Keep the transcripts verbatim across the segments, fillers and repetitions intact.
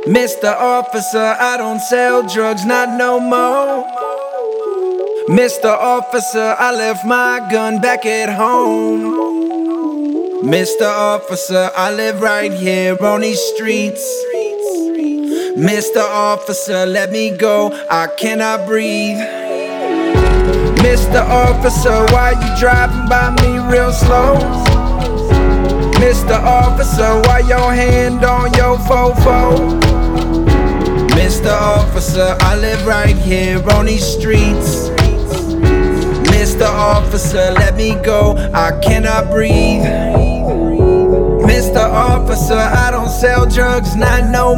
Mister Officer, I don't sell drugs, not no more. Mister Officer, I left my gun back at home. Mister Officer, I live right here on these streets. Mister Officer, let me go, I cannot breathe. Mister Officer, why you driving by me real slow? Mister Officer, why your hand on your fofo? Mister Officer, I live right here on these streets. Mister Officer, let me go, I cannot breathe. Mister Officer, I don't sell drugs, not no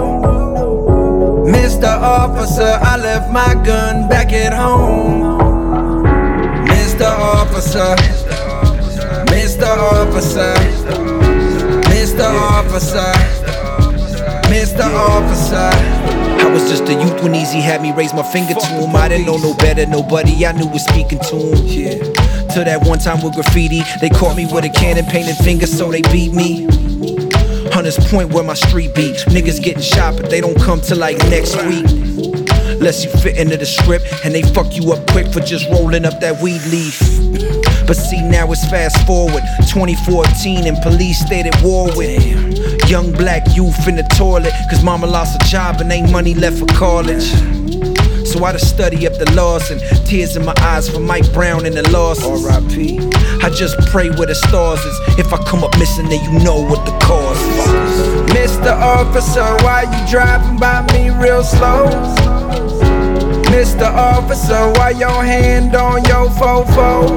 more. Mister Officer, I left my gun back at home. Mister Officer, Mister Officer, Mister Officer, Mister Officer. I was just a youth when Easy had me raise my finger to him. I didn't know no better, nobody I knew was speaking to him. Yeah. Till that one time with graffiti, they caught me with a cannon painted finger, so they beat me. Hunters Point where my street be. Niggas getting shot, but they don't come till like next week. Unless you fit into the script, and they fuck you up quick for just rolling up that weed leaf. But see, now it's fast forward, twenty fourteen, and police stayed at war with young black youth in the toilet, cause mama lost a job and ain't money left for college. So I just study up the laws, and tears in my eyes for Mike Brown and the losses. R I P I just pray where the stars is. If I come up missing, then you know what the cause is. Mister Officer, why you driving by me real slow? Mister Officer, why your hand on your fofo?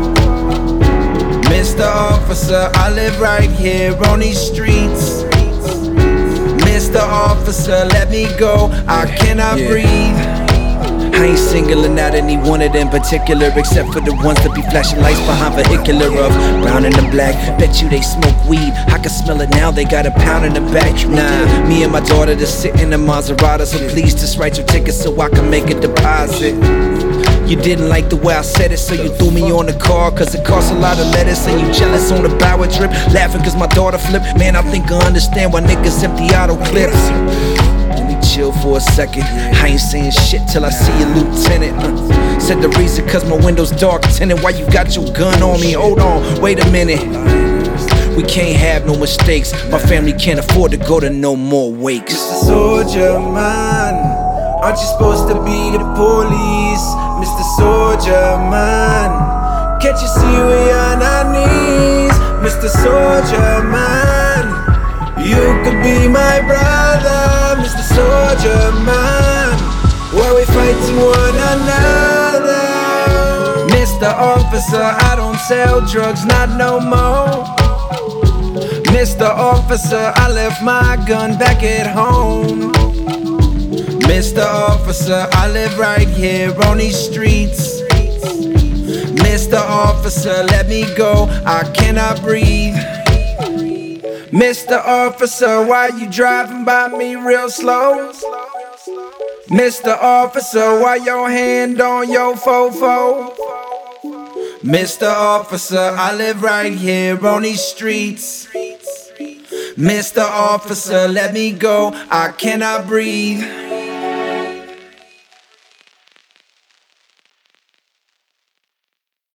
Mister Officer, I live right here on these streets. Mister Officer, let me go, I cannot yeah. breathe. I ain't singling out any one of them particular, except for the ones that be flashing lights behind vehicular of brown and the black. Bet you they smoke weed, I can smell it now, they got a pound in the back. Nah, me and my daughter just sit in the Maserati, so please just write your ticket so I can make a deposit. You didn't like the way I said it, so you threw me on the car, cause it costs a lot of letters, and you jealous on the power trip, laughing cause my daughter flipped. Man, I think I understand why niggas empty auto clips. Chill for a second, I ain't saying shit till I see a lieutenant. uh, Said the reason cause my window's dark tinted. Why you got your gun on me? Hold on, wait a minute. We can't have no mistakes. My family can't afford to go to no more wakes. Mister Soldier Man, aren't you supposed to be the police? Mister Soldier Man, can't you see we on our knees? Mister Soldier Man, you could be my brother. Mister Soldier Man, why we fighting one another? Mister Officer, I don't sell drugs, not no more. Mister Officer, I left my gun back at home. Mister Officer, I live right here on these streets. Mister Officer, let me go, I cannot breathe. Mister Officer, why you driving by me real slow? Mister Officer, why your hand on your fofo? Mister Officer, I live right here on these streets. Mister Officer, let me go, I cannot breathe.